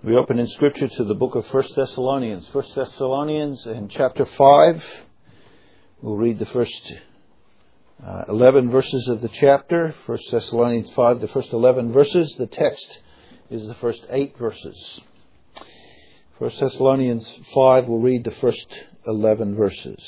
We open in Scripture to the book of 1 Thessalonians. 1 Thessalonians in chapter 5. We'll read the first 11 verses of the chapter. 1 Thessalonians 5, the first 11 verses. The text is the first 8 verses. 1 Thessalonians 5, we'll read the first 11 verses.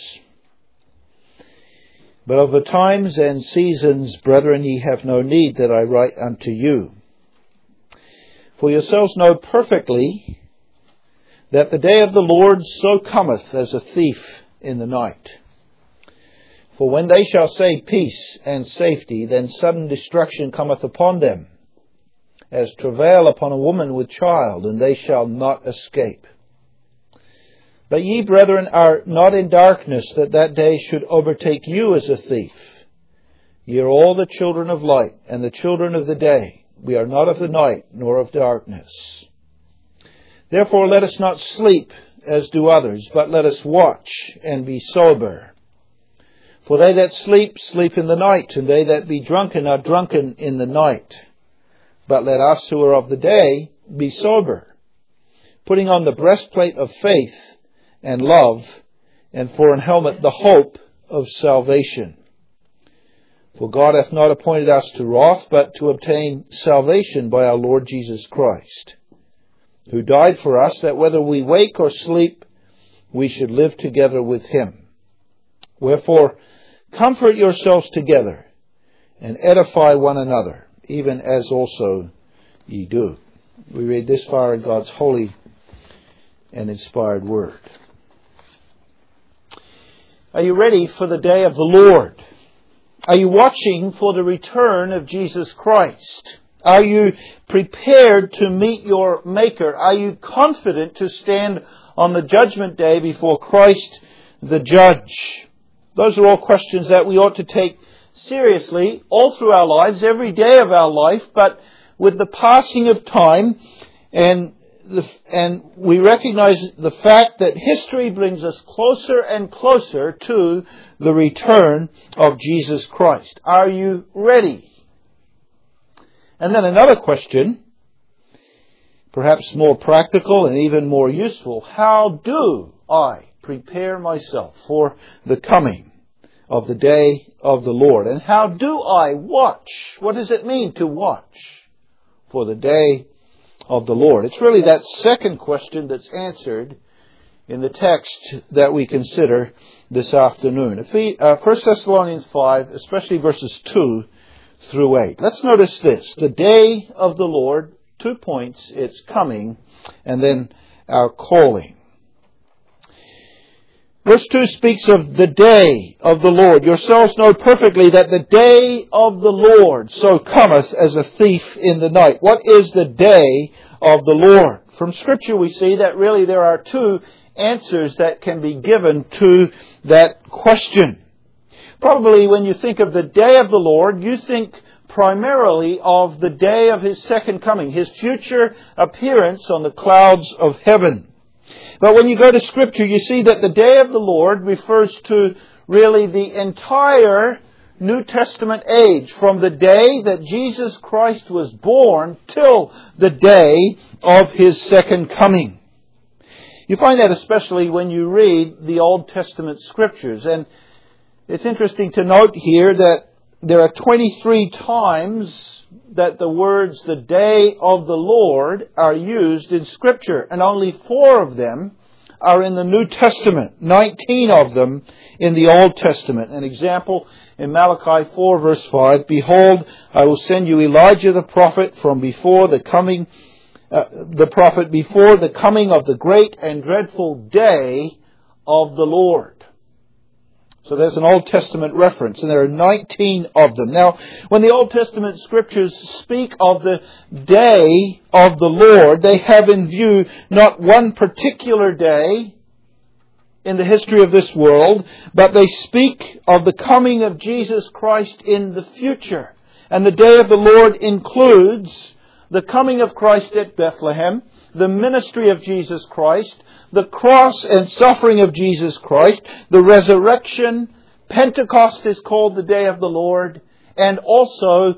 But of the times and seasons, brethren, ye have no need that I write unto you. For yourselves know perfectly that the day of the Lord so cometh as a thief in the night. For when they shall say peace and safety, then sudden destruction cometh upon them, as travail upon a woman with child, and they shall not escape. But ye, brethren, are not in darkness, that that day should overtake you as a thief. Ye are all the children of light, and the children of the day. We are not of the night, nor of darkness. Therefore let us not sleep as do others, but let us watch and be sober. For they that sleep, sleep in the night, and they that be drunken are drunken in the night. But let us who are of the day be sober, putting on the breastplate of faith and love, and for an helmet the hope of salvation. For God hath not appointed us to wrath, but to obtain salvation by our Lord Jesus Christ, who died for us, that whether we wake or sleep, we should live together with him. Wherefore, comfort yourselves together, and edify one another, even as also ye do. We read this far in God's holy and inspired word. Are you ready for the day of the Lord? Are you watching for the return of Jesus Christ? Are you prepared to meet your Maker? Are you confident to stand on the judgment day before Christ the Judge? Those are all questions that we ought to take seriously all through our lives, every day of our life, but with the passing of time and we recognize the fact that history brings us closer and closer to the return of Jesus Christ. Are you ready? And then another question, perhaps more practical and even more useful. How do I prepare myself for the coming of the day of the Lord? And how do I watch? What does it mean to watch for the day of the Lord? It's really that second question that's answered in the text that we consider this afternoon. 1 Thessalonians 5, especially verses 2 through 8. Let's notice this. The day of the Lord, 2 points, its coming, and then our calling. Verse 2 speaks of the day of the Lord. Yourselves know perfectly that the day of the Lord so cometh as a thief in the night. What is the day of the Lord? From Scripture we see that really there are two answers that can be given to that question. Probably when you think of the day of the Lord, you think primarily of the day of His second coming, His future appearance on the clouds of heaven. But when you go to Scripture, you see that the day of the Lord refers to really the entire New Testament age, from the day that Jesus Christ was born till the day of His second coming. You find that especially when you read the Old Testament Scriptures. And it's interesting to note here that there are 23 times that the words, the day of the Lord, are used in Scripture. And only 4 of them are in the New Testament. 19 of them in the Old Testament. An example in Malachi 4 verse 5. Behold, I will send you Elijah the prophet from before the coming, before the coming of the great and dreadful day of the Lord. So there's an Old Testament reference, and there are 19 of them. Now, when the Old Testament Scriptures speak of the day of the Lord, they have in view not one particular day in the history of this world, but they speak of the coming of Jesus Christ in the future. And the day of the Lord includes the coming of Christ at Bethlehem, the ministry of Jesus Christ, the cross and suffering of Jesus Christ, the resurrection. Pentecost is called the day of the Lord, and also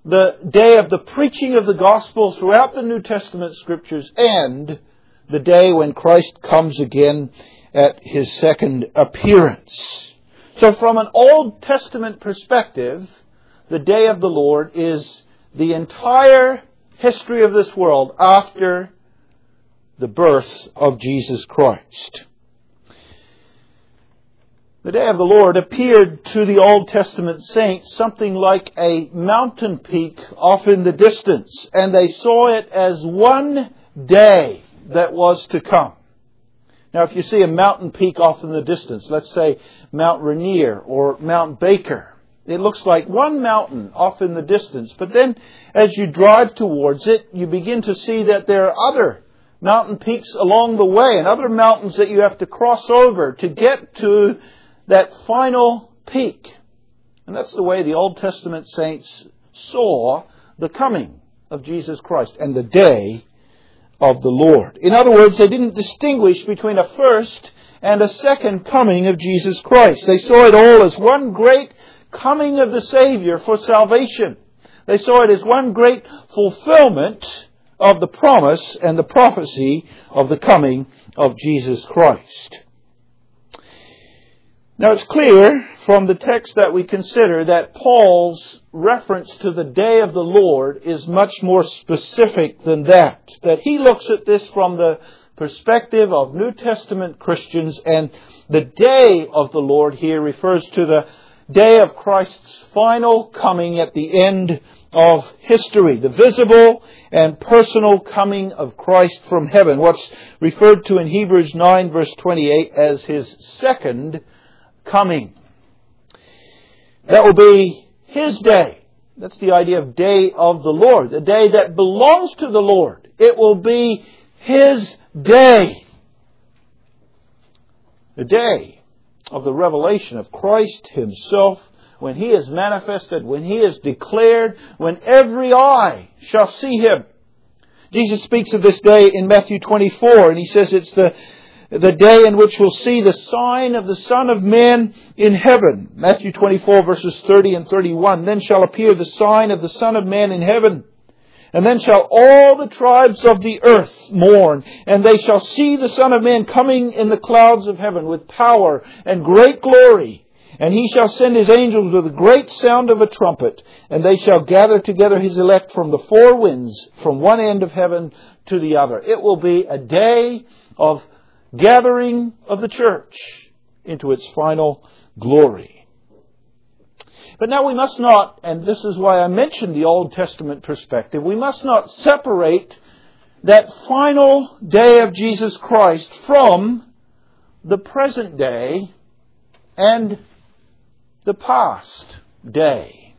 the day of the preaching of the gospel throughout the New Testament scriptures, and the day when Christ comes again at His second appearance. So from an Old Testament perspective, the day of the Lord is the entire history of this world after the birth of Jesus Christ. The day of the Lord appeared to the Old Testament saints something like a mountain peak off in the distance, and they saw it as one day that was to come. Now, if you see a mountain peak off in the distance, let's say Mount Rainier or Mount Baker, it looks like one mountain off in the distance. But then as you drive towards it, you begin to see that there are other mountain peaks along the way and other mountains that you have to cross over to get to that final peak. And that's the way the Old Testament saints saw the coming of Jesus Christ and the day of the Lord. In other words, they didn't distinguish between a first and a second coming of Jesus Christ. They saw it all as one great coming of the Savior for salvation. They saw it as one great fulfillment of the promise and the prophecy of the coming of Jesus Christ. Now it's clear from the text that we consider that Paul's reference to the day of the Lord is much more specific than that. That he looks at this from the perspective of New Testament Christians, and the day of the Lord here refers to the day of Christ's final coming at the end of history, the visible and personal coming of Christ from heaven, what's referred to in Hebrews 9 verse 28 as His second coming. That will be His day. That's the idea of day of the Lord, the day that belongs to the Lord. It will be His day. The day of the revelation of Christ Himself, when He is manifested, when He is declared, when every eye shall see Him. Jesus speaks of this day in Matthew 24, and He says it's the day in which we'll see the sign of the Son of Man in heaven. Matthew 24 verses 30 and 31. Then shall appear the sign of the Son of Man in heaven. And then shall all the tribes of the earth mourn, and they shall see the Son of Man coming in the clouds of heaven with power and great glory. And He shall send His angels with a great sound of a trumpet, and they shall gather together His elect from the four winds, from one end of heaven to the other. It will be a day of gathering of the church into its final glory. But now we must not, and this is why I mentioned the Old Testament perspective, we must not separate that final day of Jesus Christ from the present day and the past day.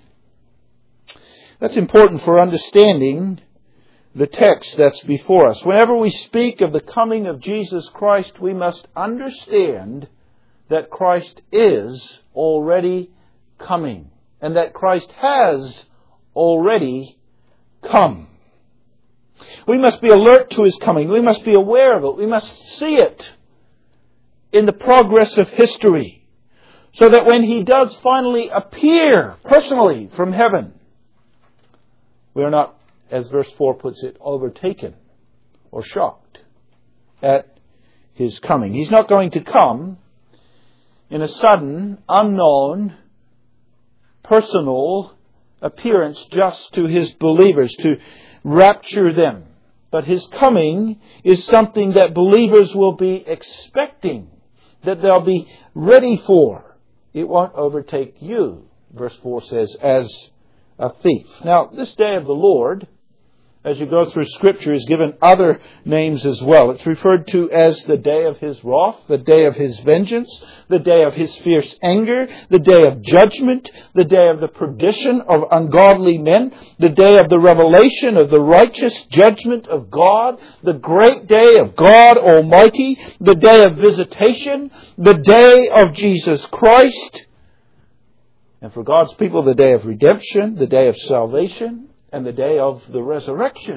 That's important for understanding the text that's before us. Whenever we speak of the coming of Jesus Christ, we must understand that Christ is already coming, and that Christ has already come. We must be alert to His coming. We must be aware of it. We must see it in the progress of history, so that when He does finally appear personally from heaven, we are not, as verse 4 puts it, overtaken or shocked at His coming. He's not going to come in a sudden, unknown, personal appearance just to His believers, to rapture them. But His coming is something that believers will be expecting, that they'll be ready for. It won't overtake you, verse 4 says, as a thief. Now, this day of the Lord, as you go through Scripture, is given other names as well. It's referred to as the day of His wrath, the day of His vengeance, the day of His fierce anger, the day of judgment, the day of the perdition of ungodly men, the day of the revelation of the righteous judgment of God, the great day of God Almighty, the day of visitation, the day of Jesus Christ, and for God's people, the day of redemption, the day of salvation, and the day of the resurrection.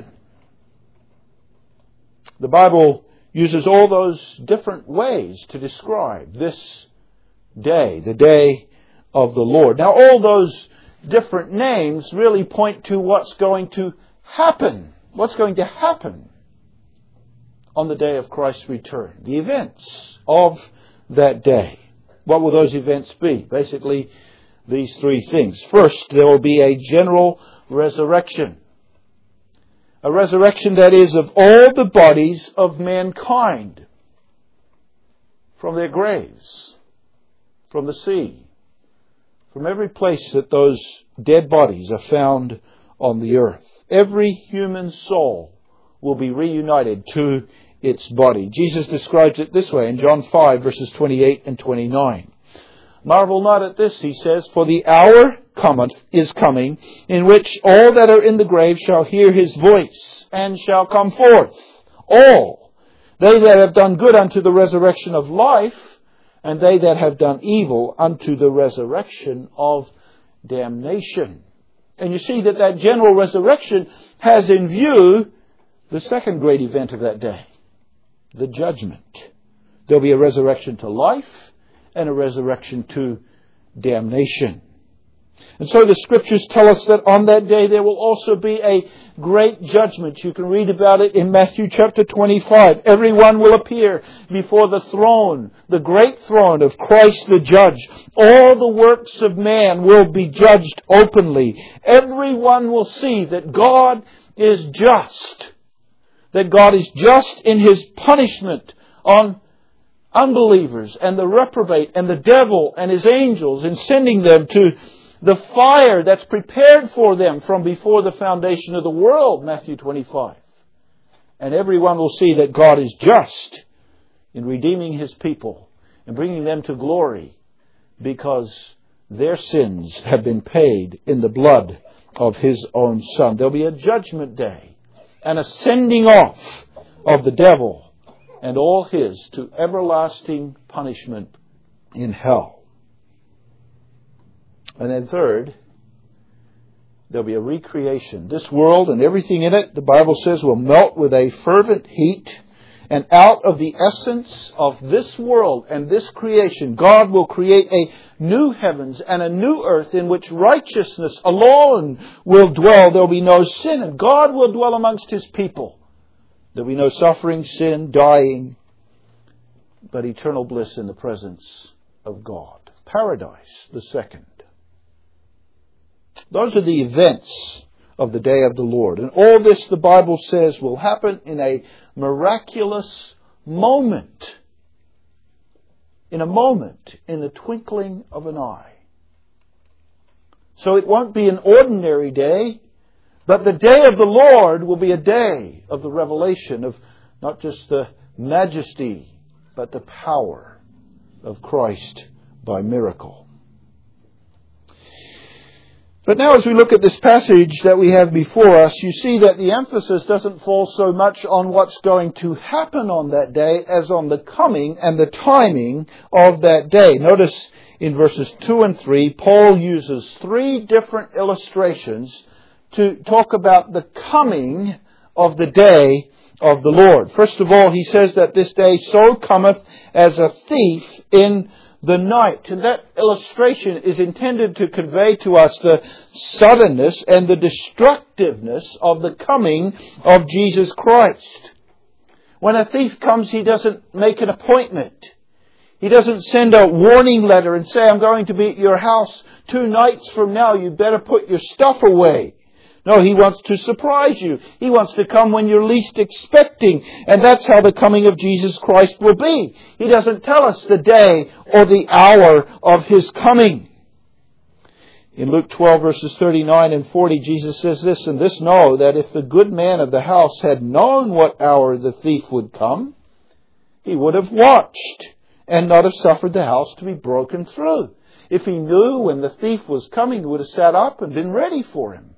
The Bible uses all those different ways to describe this day, the day of the Lord. Now, all those different names really point to what's going to happen. What's going to happen on the day of Christ's return? The events of that day. What will those events be? Basically, these three things. First, there will be a general resurrection. A resurrection, that is, of all the bodies of mankind from their graves, from the sea, from every place that those dead bodies are found on the earth. Every human soul will be reunited to its body. Jesus describes it this way in John 5, verses 28 and 29. Marvel not at this, he says, for the hour is coming, in which all that are in the grave shall hear his voice, and shall come forth. All, they that have done good unto the resurrection of life, and they that have done evil unto the resurrection of damnation. And you see that general resurrection has in view the second great event of that day, the judgment. There'll be a resurrection to life and a resurrection to damnation. And so the Scriptures tell us that on that day there will also be a great judgment. You can read about it in Matthew chapter 25. Everyone will appear before the throne, the great throne of Christ the Judge. All the works of man will be judged openly. Everyone will see that God is just. That God is just in His punishment on unbelievers and the reprobate and the devil and his angels, in sending them to the fire that's prepared for them from before the foundation of the world, Matthew 25. And everyone will see that God is just in redeeming His people and bringing them to glory, because their sins have been paid in the blood of His own Son. There'll be a judgment day and a sending off of the devil and all his to everlasting punishment in hell. And then third, there'll be a recreation. This world and everything in it, the Bible says, will melt with a fervent heat. And out of the essence of this world and this creation, God will create a new heavens and a new earth in which righteousness alone will dwell. There'll be no sin, and God will dwell amongst His people. There'll be no suffering, sin, dying, but eternal bliss in the presence of God. Paradise, the second. Those are the events of the day of the Lord. And all this, the Bible says, will happen in a miraculous moment. In a moment, in the twinkling of an eye. So it won't be an ordinary day, but the day of the Lord will be a day of the revelation of not just the majesty, but the power of Christ by miracle. But now as we look at this passage that we have before us, you see that the emphasis doesn't fall so much on what's going to happen on that day as on the coming and the timing of that day. Notice in verses 2 and 3, Paul uses 3 different illustrations to talk about the coming of the day of the Lord. First of all, he says that this day so cometh as a thief in the night. And that illustration is intended to convey to us the suddenness and the destructiveness of the coming of Jesus Christ. When a thief comes, he doesn't make an appointment. He doesn't send a warning letter and say, I'm going to be at your house 2 nights from now. You better put your stuff away. No, he wants to surprise you. He wants to come when you're least expecting. And that's how the coming of Jesus Christ will be. He doesn't tell us the day or the hour of His coming. In Luke 12, verses 39 and 40, Jesus says this, and this know, that if the good man of the house had known what hour the thief would come, he would have watched and not have suffered the house to be broken through. If he knew when the thief was coming, he would have sat up and been ready for him.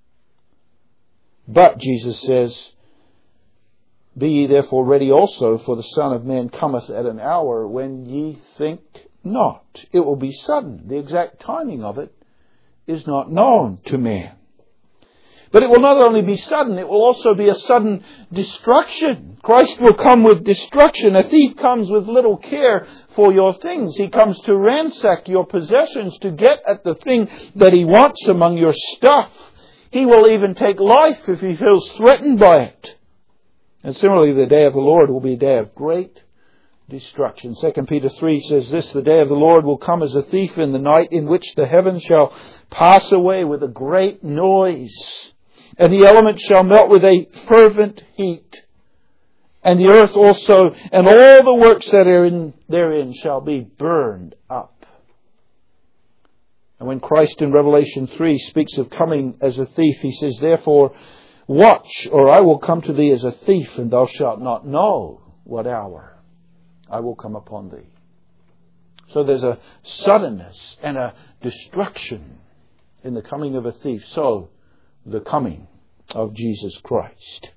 But, Jesus says, be ye therefore ready also, for the Son of Man cometh at an hour when ye think not. It will be sudden. The exact timing of it is not known to man. But it will not only be sudden, it will also be a sudden destruction. Christ will come with destruction. A thief comes with little care for your things. He comes to ransack your possessions, to get at the thing that he wants among your stuff. He will even take life if he feels threatened by it. And similarly, the day of the Lord will be a day of great destruction. 2 Peter 3 says this, the day of the Lord will come as a thief in the night, in which the heavens shall pass away with a great noise, and the elements shall melt with a fervent heat, and the earth also, and all the works that are therein shall be burned up. And when Christ in Revelation 3 speaks of coming as a thief, he says, therefore, watch, or I will come to thee as a thief, and thou shalt not know what hour I will come upon thee. So there's a suddenness and a destruction in the coming of a thief. So, the coming of Jesus Christ.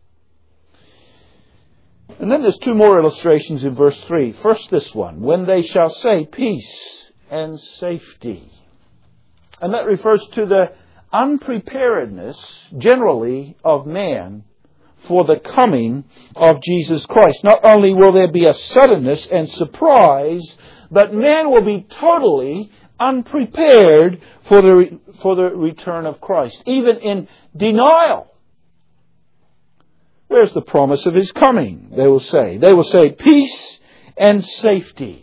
And then there's two more illustrations in verse 3. First, this one, when they shall say peace and safety. And that refers to the unpreparedness, generally, of man for the coming of Jesus Christ. Not only will there be a suddenness and surprise, but man will be totally unprepared for the return of Christ, even in denial. Where's the promise of His coming? They will say. They will say peace and safety.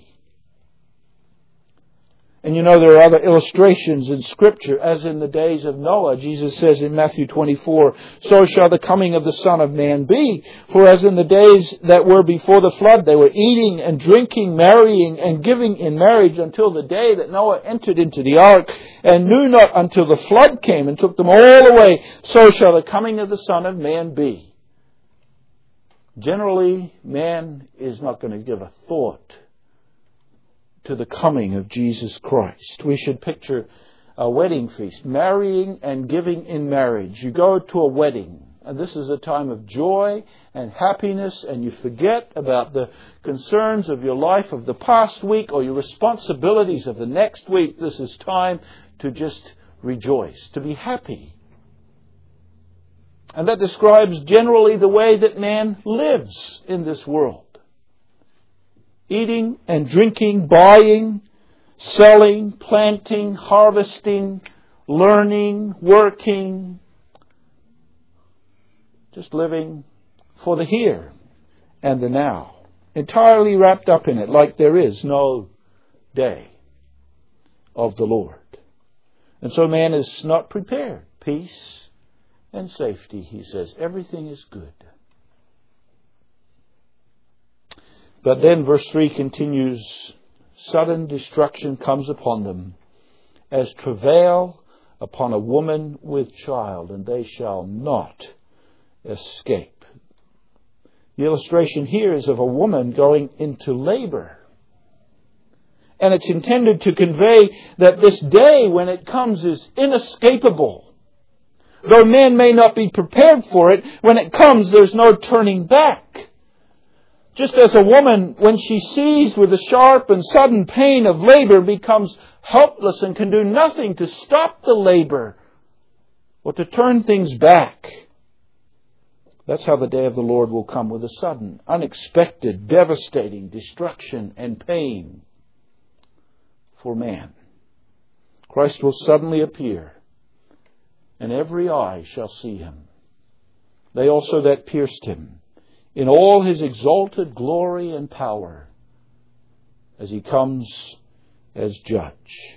And you know there are other illustrations in Scripture, as in the days of Noah. Jesus says in Matthew 24, so shall the coming of the Son of Man be. For as in the days that were before the flood, they were eating and drinking, marrying and giving in marriage until the day that Noah entered into the ark, and knew not until the flood came and took them all away. So shall the coming of the Son of Man be. Generally, man is not going to give a thought to the coming of Jesus Christ. We should picture a wedding feast, marrying and giving in marriage. You go to a wedding, and this is a time of joy and happiness, and you forget about the concerns of your life of the past week or your responsibilities of the next week. This is time to just rejoice, to be happy. And that describes generally the way that man lives in this world. Eating and drinking, buying, selling, planting, harvesting, learning, working. Just living for the here and the now. Entirely wrapped up in it, like there is no day of the Lord. And so man is not prepared. Peace and safety, he says. Everything is good. But then verse 3 continues, sudden destruction comes upon them, as travail upon a woman with child, and they shall not escape. The illustration here is of a woman going into labor. And it's intended to convey that this day, when it comes, is inescapable. Though man may not be prepared for it, when it comes, there's no turning back. Just as a woman, when she's seized with the sharp and sudden pain of labor, becomes helpless and can do nothing to stop the labor or to turn things back. That's how the day of the Lord will come, with a sudden, unexpected, devastating destruction and pain for man. Christ will suddenly appear, and every eye shall see Him. They also that pierced Him, in all His exalted glory and power, as He comes as judge.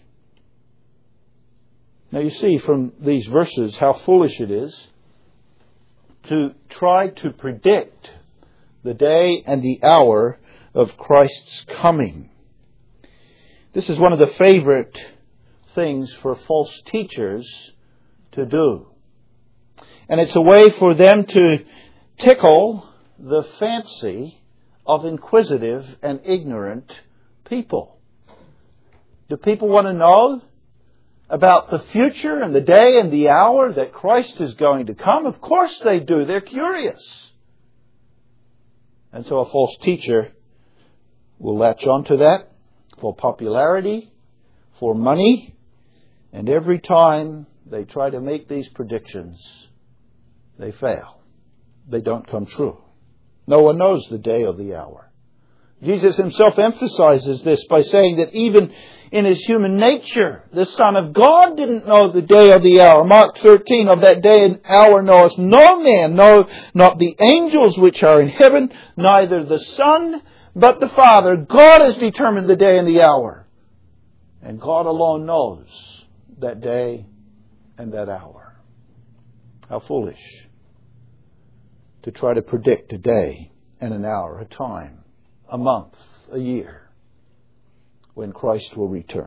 Now you see from these verses how foolish it is to try to predict the day and the hour of Christ's coming. This is one of the favorite things for false teachers to do. And it's a way for them to tickle the fancy of inquisitive and ignorant people. Do people want to know about the future and the day and the hour that Christ is going to come? Of course they do. They're curious. And so a false teacher will latch onto that for popularity, for money, and every time they try to make these predictions, they fail. They don't come true. No one knows the day or the hour. Jesus himself emphasizes this by saying that even in his human nature, the Son of God didn't know the day or the hour. Mark 13, of that day and hour knoweth no man, no, not the angels which are in heaven, neither the Son, but the Father. God has determined the day and the hour. And God alone knows that day and that hour. How foolish to try to predict a day and an hour, a time, a month, a year, when Christ will return.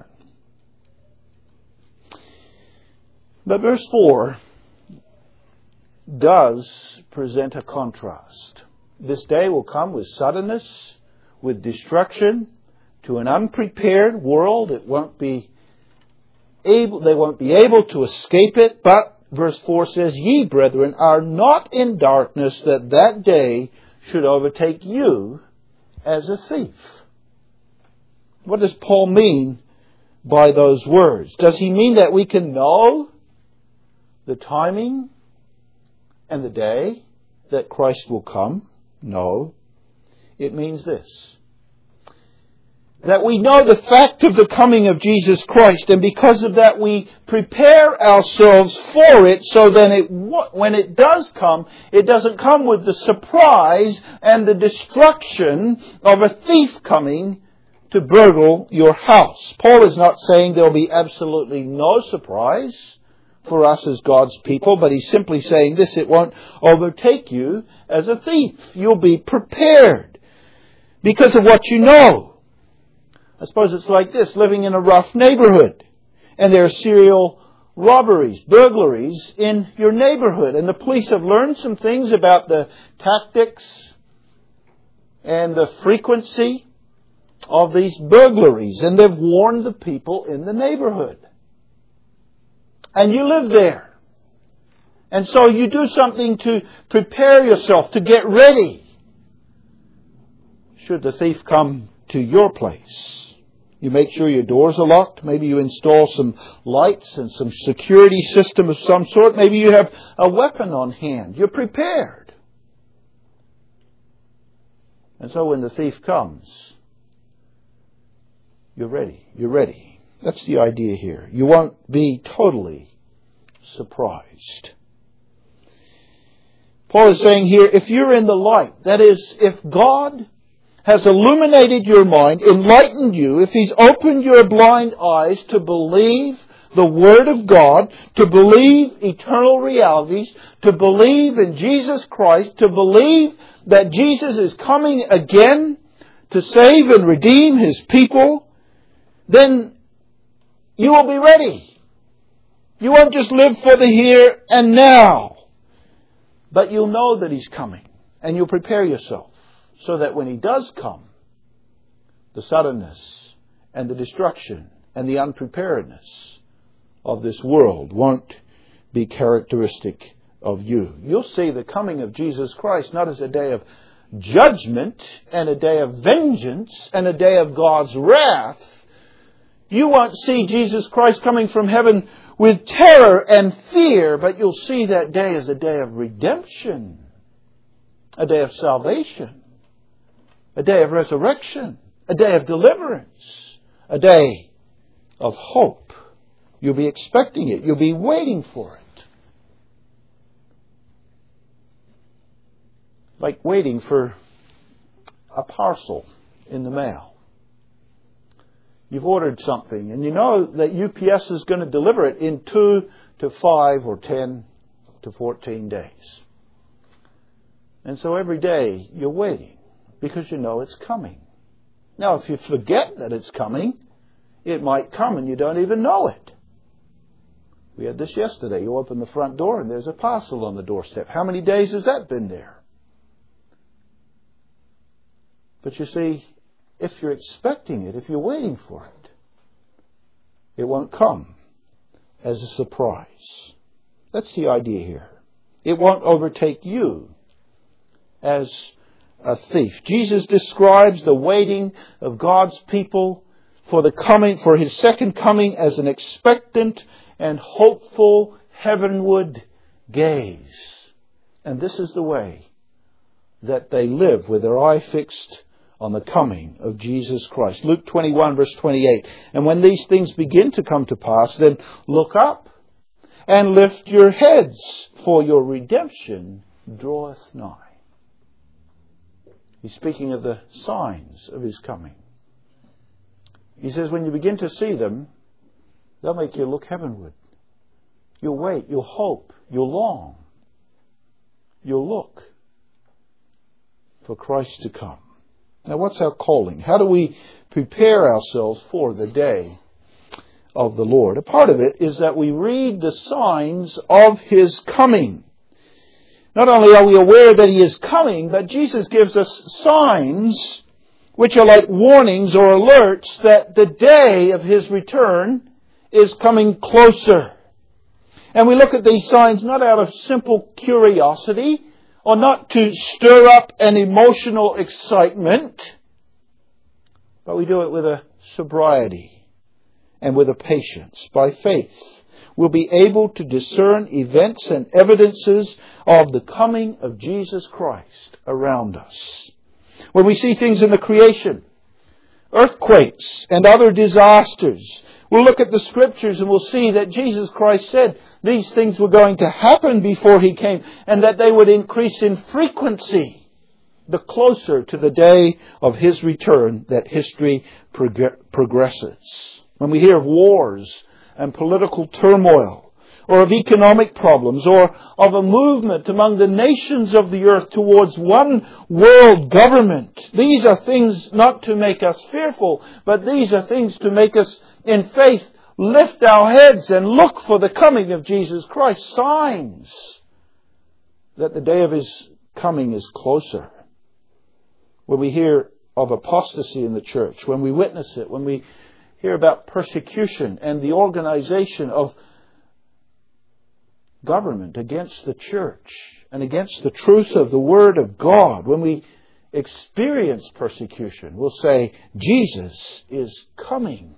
But verse 4 does present a contrast. This day will come with suddenness, with destruction, to an unprepared world. They won't be able to escape it. But verse 4 says, ye, brethren, are not in darkness, that that day should overtake you as a thief. What does Paul mean by those words? Does he mean that we can know the timing and the day that Christ will come? No. It means this: that we know the fact of the coming of Jesus Christ, and because of that we prepare ourselves for it, so then when it does come, it doesn't come with the surprise and the destruction of a thief coming to burgle your house. Paul is not saying there will be absolutely no surprise for us as God's people, but he's simply saying this: it won't overtake you as a thief. You'll be prepared because of what you know. I suppose it's like this: living in a rough neighborhood, and there are serial robberies, burglaries in your neighborhood, and the police have learned some things about the tactics and the frequency of these burglaries, and they've warned the people in the neighborhood. And you live there. And so you do something to prepare yourself, to get ready should the thief come to your place. You make sure your doors are locked. Maybe you install some lights and some security system of some sort. Maybe you have a weapon on hand. You're prepared. And so when the thief comes, you're ready. You're ready. That's the idea here. You won't be totally surprised. Paul is saying here, if you're in the light, that is, if God has illuminated your mind, enlightened you, if He's opened your blind eyes to believe the Word of God, to believe eternal realities, to believe in Jesus Christ, to believe that Jesus is coming again to save and redeem His people, then you will be ready. You won't just live for the here and now, but you'll know that He's coming, and you'll prepare yourself so that when He does come, the suddenness and the destruction and the unpreparedness of this world won't be characteristic of you. You'll see the coming of Jesus Christ not as a day of judgment and a day of vengeance and a day of God's wrath. You won't see Jesus Christ coming from heaven with terror and fear, but you'll see that day as a day of redemption, a day of salvation, a day of resurrection, a day of deliverance, a day of hope. You'll be expecting it. You'll be waiting for it. Like waiting for a parcel in the mail. You've ordered something and you know that UPS is going to deliver it in 2 to 5 or 10 to 14 days. And so every day you're waiting because you know it's coming. Now, if you forget that it's coming, it might come and you don't even know it. We had this yesterday. You open the front door and there's a parcel on the doorstep. How many days has that been there? But you see, if you're expecting it, if you're waiting for it, it won't come as a surprise. That's the idea here. It won't overtake you as a thief. Jesus describes the waiting of God's people for His second coming as an expectant and hopeful heavenward gaze. And this is the way that they live, with their eye fixed on the coming of Jesus Christ. Luke 21 verse 28. And when these things begin to come to pass, then look up and lift your heads, for your redemption draweth nigh. He's speaking of the signs of His coming. He says when you begin to see them, they'll make you look heavenward. You'll wait, you'll hope, you'll long, you'll look for Christ to come. Now, what's our calling? How do we prepare ourselves for the day of the Lord? A part of it is that we read the signs of His coming. Not only are we aware that He is coming, but Jesus gives us signs which are like warnings or alerts that the day of His return is coming closer. And we look at these signs not out of simple curiosity, or not to stir up an emotional excitement, but we do it with a sobriety and with a patience. By faith, we'll be able to discern events and evidences of the coming of Jesus Christ around us. When we see things in the creation, earthquakes and other disasters, we'll look at the Scriptures and we'll see that Jesus Christ said these things were going to happen before He came, and that they would increase in frequency the closer to the day of His return that history progresses. When we hear of wars and political turmoil, or of economic problems, or of a movement among the nations of the earth towards one world government, these are things not to make us fearful, but these are things to make us, in faith, lift our heads and look for the coming of Jesus Christ. Signs that the day of His coming is closer. When we hear of apostasy in the church, when we witness it, when we hear about persecution and the organization of government against the church and against the truth of the Word of God, when we experience persecution, we'll say, Jesus is coming.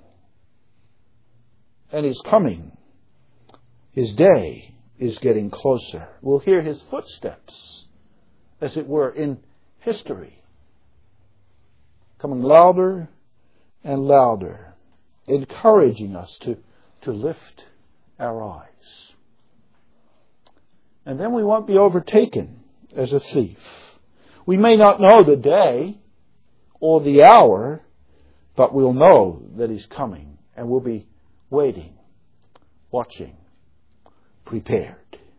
And He's coming. His day is getting closer. We'll hear His footsteps, as it were, in history, coming louder and louder, encouraging us to lift our eyes. And then we won't be overtaken as a thief. We may not know the day or the hour, but we'll know that He's coming, and we'll be waiting, watching, prepared.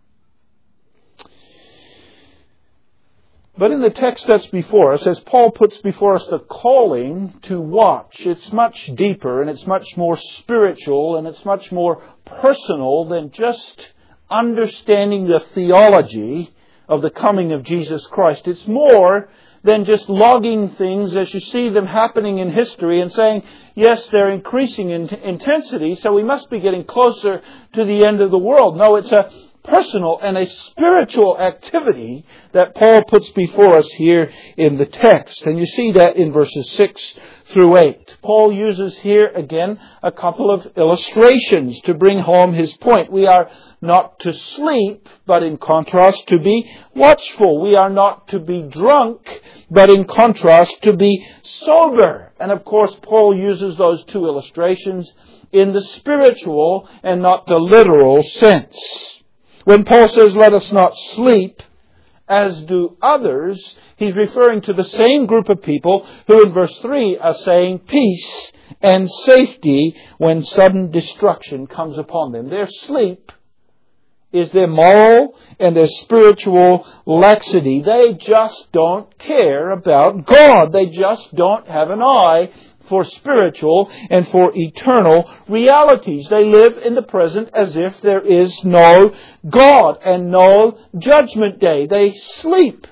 But in the text that's before us, as Paul puts before us the calling to watch, it's much deeper and it's much more spiritual and it's much more personal than just understanding the theology of the coming of Jesus Christ. It's more than just logging things as you see them happening in history and saying, yes, they're increasing in intensity, so we must be getting closer to the end of the world. No, it's a personal and a spiritual activity that Paul puts before us here in the text. And you see that in verses 6 through 8. Paul uses here again a couple of illustrations to bring home his point. We are not to sleep, but in contrast to be watchful. We are not to be drunk, but in contrast to be sober. And of course, Paul uses those two illustrations in the spiritual and not the literal sense. When Paul says, let us not sleep, as do others, he's referring to the same group of people who in verse 3 are saying peace and safety when sudden destruction comes upon them. Their sleep is their moral and their spiritual laxity. They just don't care about God. They just don't have an eye for spiritual and for eternal realities. They live in the present as if there is no God and no judgment day. They sleep.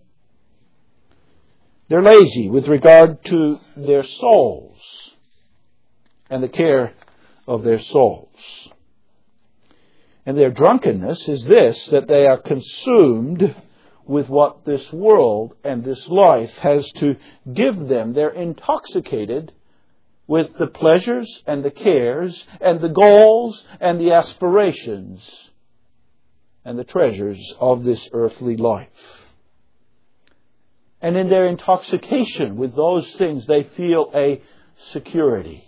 They're lazy with regard to their souls and the care of their souls. And their drunkenness is this, that they are consumed with what this world and this life has to give them. They're intoxicated with the pleasures and the cares and the goals and the aspirations and the treasures of this earthly life. And in their intoxication with those things, they feel a security.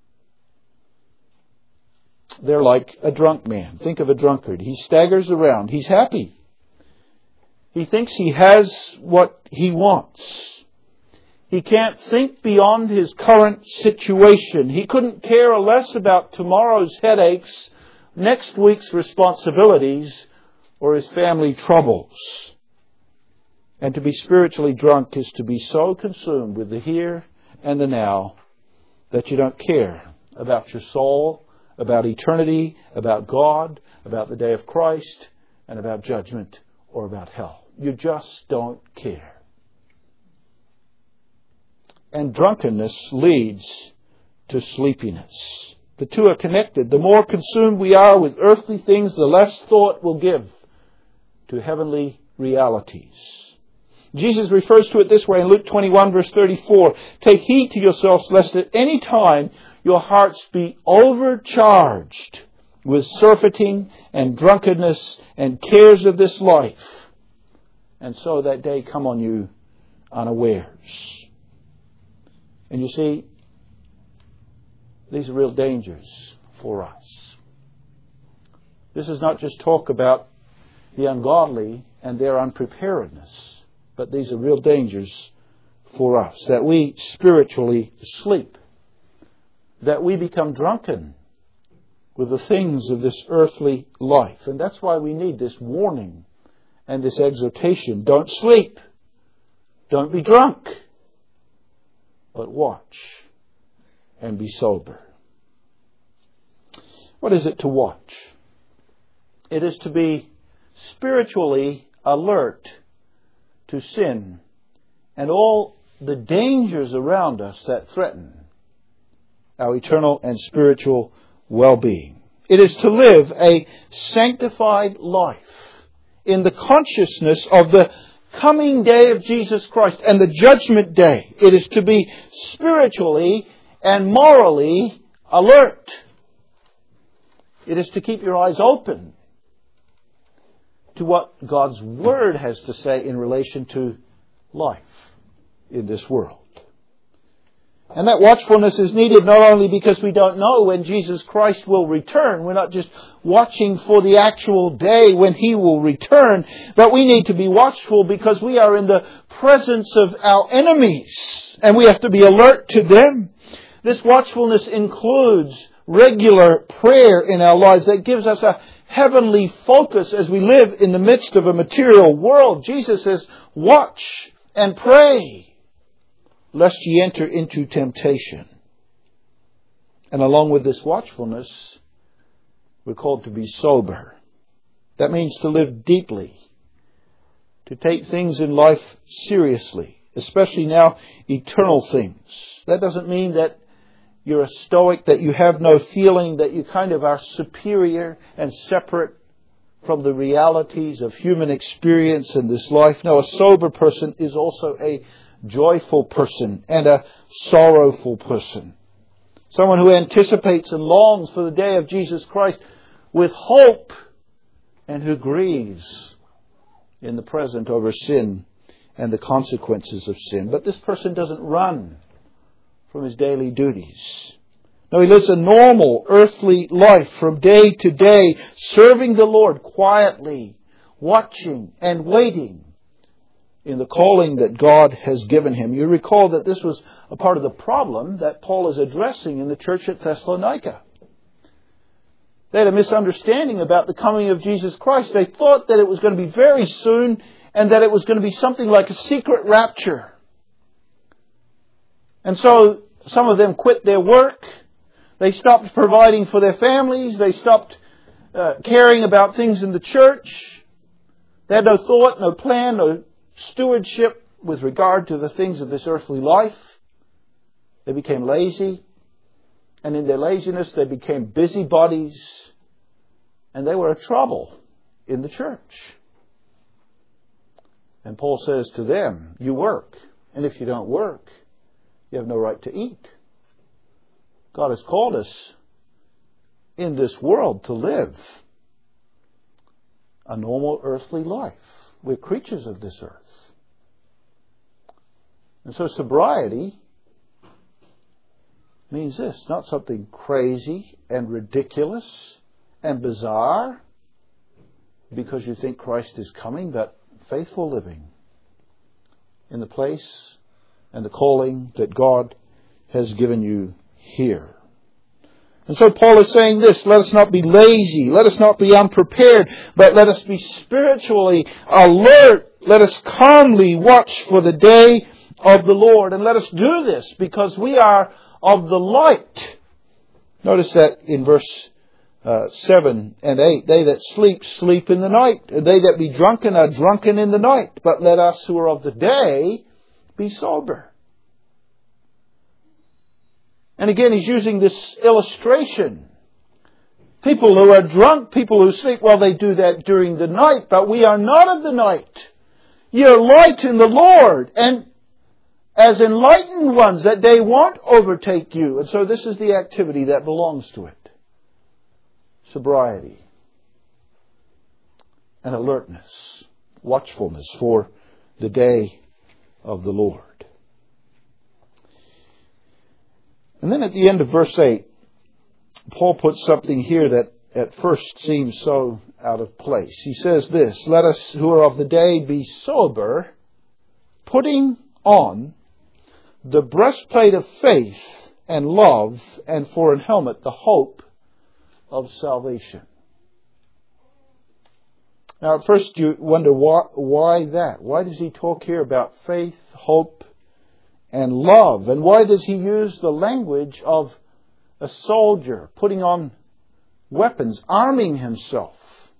They're like a drunk man. Think of a drunkard. He staggers around. He's happy. He thinks he has what he wants. He can't think beyond his current situation. He couldn't care less about tomorrow's headaches, next week's responsibilities, or his family troubles. And to be spiritually drunk is to be so consumed with the here and the now that you don't care about your soul, about eternity, about God, about the day of Christ, and about judgment or about hell. You just don't care. And drunkenness leads to sleepiness. The two are connected. The more consumed we are with earthly things, the less thought we'll give to heavenly realities. Jesus refers to it this way in Luke 21 verse 34. Take heed to yourselves lest at any time your hearts be overcharged with surfeiting and drunkenness and cares of this life, and so that day come on you unawares. And you see, these are real dangers for us. This is not just talk about the ungodly and their unpreparedness, but these are real dangers for us, that we spiritually sleep, that we become drunken with the things of this earthly life. And that's why we need this warning and this exhortation. Don't sleep. Don't be drunk. But watch and be sober. What is it to watch? It is to be spiritually alert to sin and all the dangers around us that threaten our eternal and spiritual well-being. It is to live a sanctified life in the consciousness of the coming day of Jesus Christ and the judgment day. It is to be spiritually and morally alert. It is to keep your eyes open to what God's Word has to say in relation to life in this world. And that watchfulness is needed not only because we don't know when Jesus Christ will return. We're not just watching for the actual day when He will return, but we need to be watchful because we are in the presence of our enemies and we have to be alert to them. This watchfulness includes regular prayer in our lives that gives us a heavenly focus as we live in the midst of a material world. Jesus says, watch and pray, lest ye enter into temptation. And along with this watchfulness, we're called to be sober. That means to live deeply, to take things in life seriously, especially now eternal things. That doesn't mean that you're a stoic, that you have no feeling, that you kind of are superior and separate from the realities of human experience in this life. No, a sober person is also a joyful person and a sorrowful person. Someone who anticipates and longs for the day of Jesus Christ with hope and who grieves in the present over sin and the consequences of sin. But this person doesn't run from his daily duties. No, he lives a normal earthly life from day to day, serving the Lord quietly, watching and waiting in the calling that God has given him. You recall that this was a part of the problem that Paul is addressing in the church at Thessalonica. They had a misunderstanding about the coming of Jesus Christ. They thought that it was going to be very soon and that it was going to be something like a secret rapture. And so some of them quit their work. They stopped providing for their families. They stopped caring about things in the church. They had no thought, no plan, no stewardship with regard to the things of this earthly life. They became lazy. And in their laziness, they became busybodies. And they were a trouble in the church. And Paul says to them, you work. And if you don't work, you have no right to eat. God has called us in this world to live a normal earthly life. We're creatures of this earth. And so sobriety means this, not something crazy and ridiculous and bizarre because you think Christ is coming, but faithful living in the place and the calling that God has given you here. And so Paul is saying this, let us not be lazy, let us not be unprepared, but let us be spiritually alert. Let us calmly watch for the day of the Lord. And let us do this because we are of the light. Notice that in verse 7 and 8. They that sleep, sleep in the night. They that be drunken are drunken in the night. But let us who are of the day be sober. And again, he's using this illustration. People who are drunk, people who sleep, well, they do that during the night, but we are not of the night. Ye are light in the Lord, and as enlightened ones, that day won't overtake you. And so this is the activity that belongs to it. Sobriety and alertness, watchfulness for the day of the Lord. And then at the end of verse 8, Paul puts something here that at first seems so out of place. He says this, let us who are of the day be sober, putting on the breastplate of faith and love, and for an helmet the hope of salvation. Now at first you wonder why that? Why does he talk here about faith, hope, and love? And why does he use the language of a soldier putting on weapons, arming himself?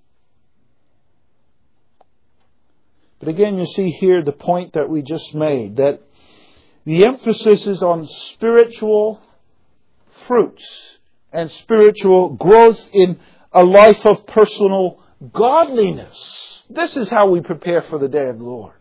But again, you see here the point that we just made, that the emphasis is on spiritual fruits and spiritual growth in a life of personal godliness. This is how we prepare for the day of the Lord.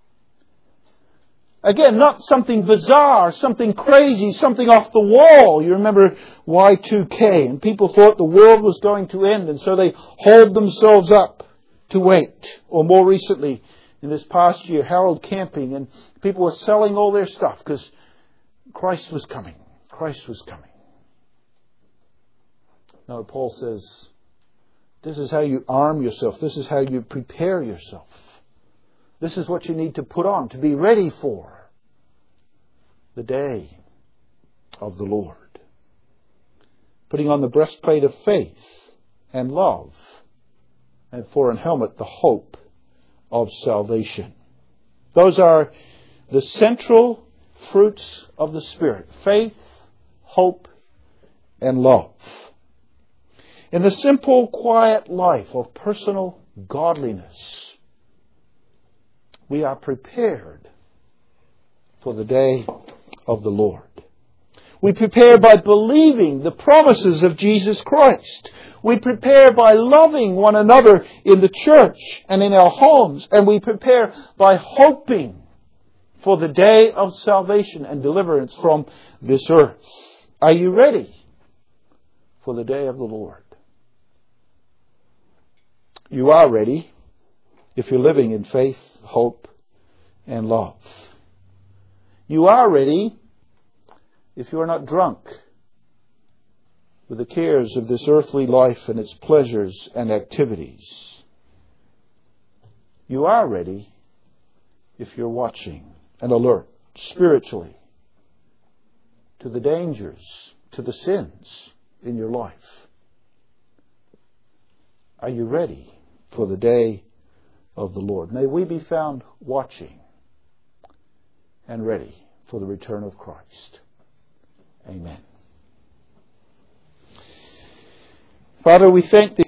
Again, not something bizarre, something crazy, something off the wall. You remember Y2K, and people thought the world was going to end, and so they hauled themselves up to wait. Or more recently, in this past year, Harold Camping, and people were selling all their stuff because Christ was coming. Christ was coming. Now, Paul says, this is how you arm yourself. This is how you prepare yourself. This is what you need to put on to be ready for the day of the Lord. Putting on the breastplate of faith and love, and for an helmet the hope of salvation. Those are the central fruits of the Spirit. Faith, hope, and love. In the simple, quiet life of personal godliness, we are prepared for the day of the Lord. We prepare by believing the promises of Jesus Christ. We prepare by loving one another in the church and in our homes. And we prepare by hoping for the day of salvation and deliverance from this earth. Are you ready for the day of the Lord? You are ready if you're living in faith, hope, and love. You are ready if you are not drunk with the cares of this earthly life and its pleasures and activities. You are ready if you're watching and alert spiritually to the dangers, to the sins in your life. Are you ready for the day of the Lord? May we be found watching and ready for the return of Christ. Amen. Father, we thank Thee